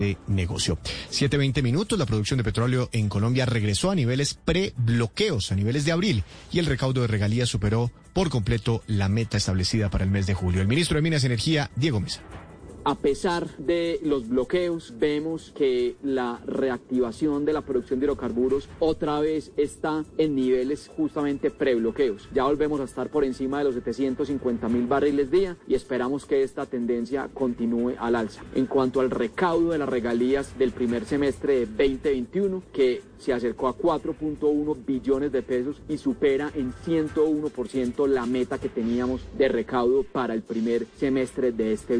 de negocio. 7:20 minutos, la producción de petróleo en Colombia regresó a niveles pre-bloqueos, a niveles de abril, y el recaudo de regalías superó por completo la meta establecida para el mes de julio. El ministro de Minas y Energía, Diego Mesa. A pesar de los bloqueos, vemos que la reactivación de la producción de hidrocarburos otra vez está en niveles justamente prebloqueos. Ya volvemos a estar por encima de los 750.000 barriles día y esperamos que esta tendencia continúe al alza. En cuanto al recaudo de las regalías del primer semestre de 2021, que se acercó a 4.1 billones de pesos y supera en 101% la meta que teníamos de recaudo para el primer semestre de este